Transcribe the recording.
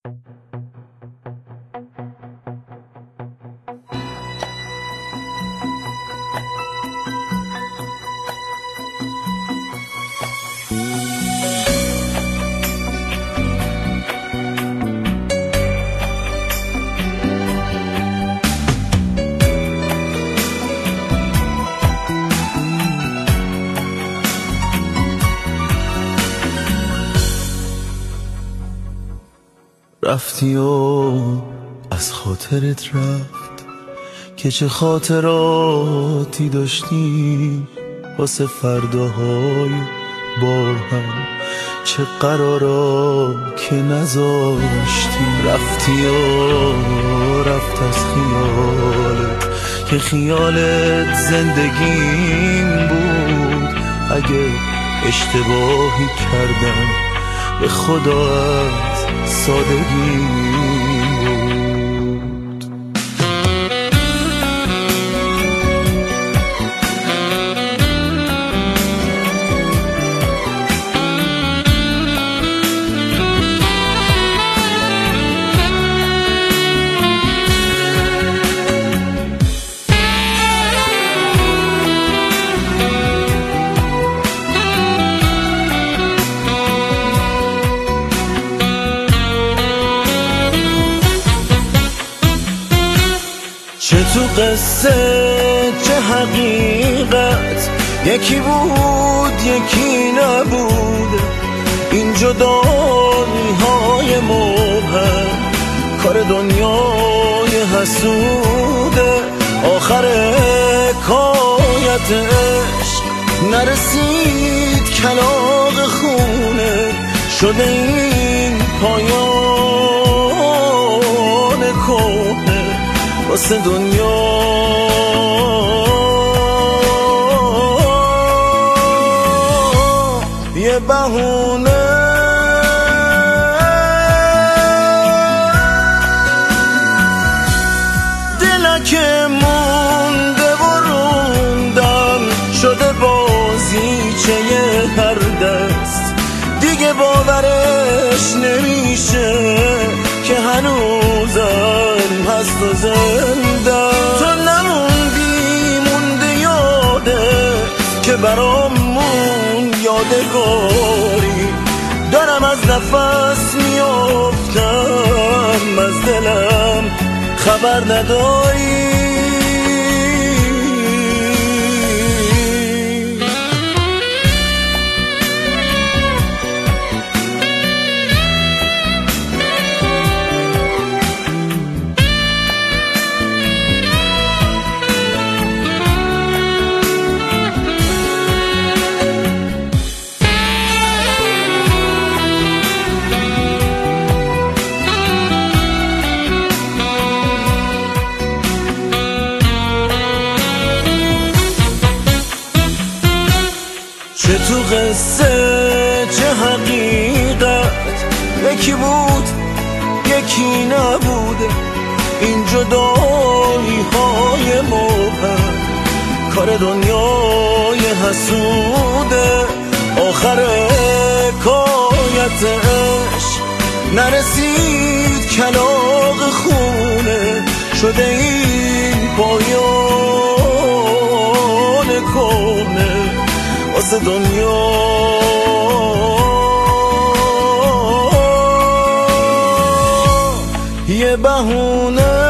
رفتی و از خاطرت رفت که چه خاطراتی داشتی واسه فرداهای با هم، چه قرارا که نذاشتی. رفتی و رفت از خیالت که خیالت زندگیم بود. اگه اشتباهی کردم به خدا از سادگی بود. چه تو قصه چه حقیقت، یکی بود یکی نبود. این جدایی های مبهم کار دنیای حسوده. آخر حکایت عشق نرسید کلاغ خونه، شده این پایان کهنه واسه دنیا. یه بهونه دلکه مونده و روندم شده بازیچه هر دست. دیگه باورش نمیشه که هنوزم هست و زنده. تو نموندی مونده یاده که برامون یادگاری. دارم از نفس میافتم از دلم خبر نداری. چه تو قصه چه حقیقت، یکی بود یکی نبوده. این جدایی های مبهم کار دنیای حسوده. آخر حکایت عشق نرسید کلاغ خونه، شده این پایان کهنه واسه دنیا. یه بهونه